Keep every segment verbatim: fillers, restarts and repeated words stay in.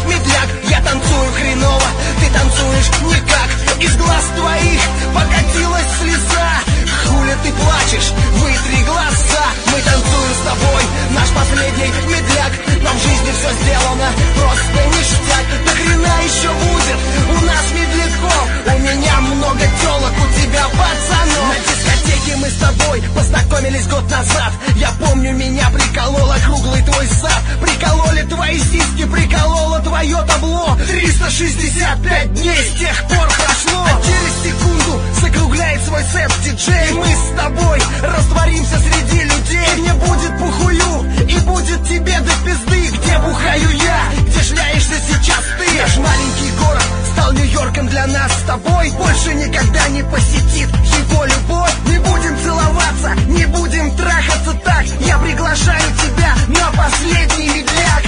медляк. Я танцую хреново, ты танцуешь никак. Из глаз твоих покатилась слеза. Хули ты плачешь, вытри глаза. Мы танцуем с тобой, наш последний медляк. Нам в жизни все сделано, просто ништяк. До хрена еще будет у нас медляков. У меня много телок, у тебя пацанов. На дискотеке мы с тобой познакомились год назад. Я помню, меня приколола круглый твой зад. Прикололи твои сиськи, прикололо твое табло. Триста шестьдесят пять дней с тех пор прошло. А через секунду закругляет свой сет диджей. И мы с тобой растворимся среди людей. И мне будет похую, и будет тебе до пизды. Где бухаю я, где шляешься сейчас ты. Наш маленький город стал Нью-Йорком для нас с тобой. Больше никогда не посетит его любовь. Не будем целоваться, не будем трахаться так. Я приглашаю тебя на последний медляк.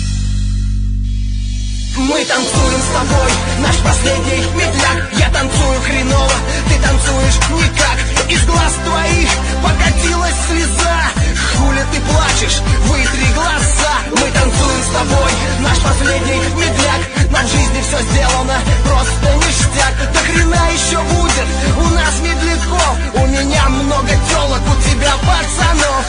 Мы танцуем с тобой, наш последний медляк. Я танцую хреново, ты танцуешь никак. Из глаз твоих покатилась слеза. Хули ты плачешь, вытри глаза. Мы танцуем с тобой, наш последний медляк. Нам в жизни все сделано, просто ништяк. До хрена еще будет у нас медляков. У меня много телок, у тебя пацанов.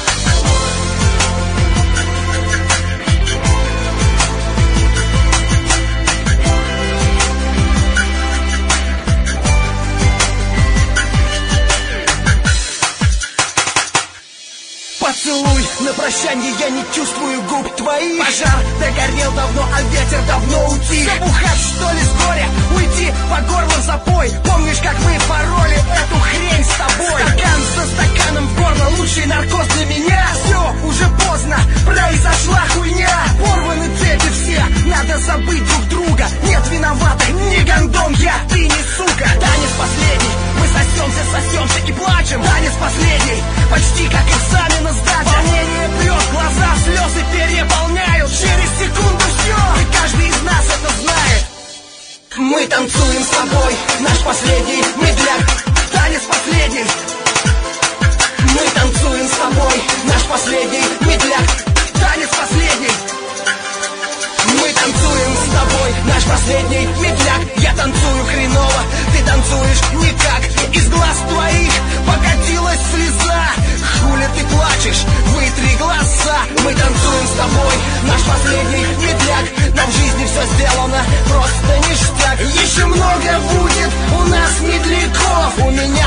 Поцелуй на прощанье, я не чувствую губ твоих. Пожар догорел давно, а ветер давно утих. Забухать что ли с горя, уйти по горло в запой. Помнишь, как мы пороли эту хрень с тобой? Стакан за стаканом в горло, лучший наркоз для меня. Все, уже поздно, произошла хуйня. Порваны цепи все, надо забыть друг друга. Нет виноватых, не гандон я, ты не сука. Танец последний, мы сосемся, сосемся и плачем. Танец последний, почти как экзамен на сдаче. Волнение прет, глаза слезы переполняют. Через секунду все, и каждый из нас это знает. Мы танцуем с тобой, наш последний медляк. Танец последний. Мы танцуем с тобой, наш последний медляк. Танец последний. Мы танцуем с тобой, наш последний медляк. Я танцую хреново, ты танцуешь никак. Из глаз твоих покатилась слеза. Хули ты плачешь, вытри глаза. Мы танцуем с тобой, наш последний медляк. Нам в жизни все сделано, просто ништяк. Еще много будет у нас медляков. У меня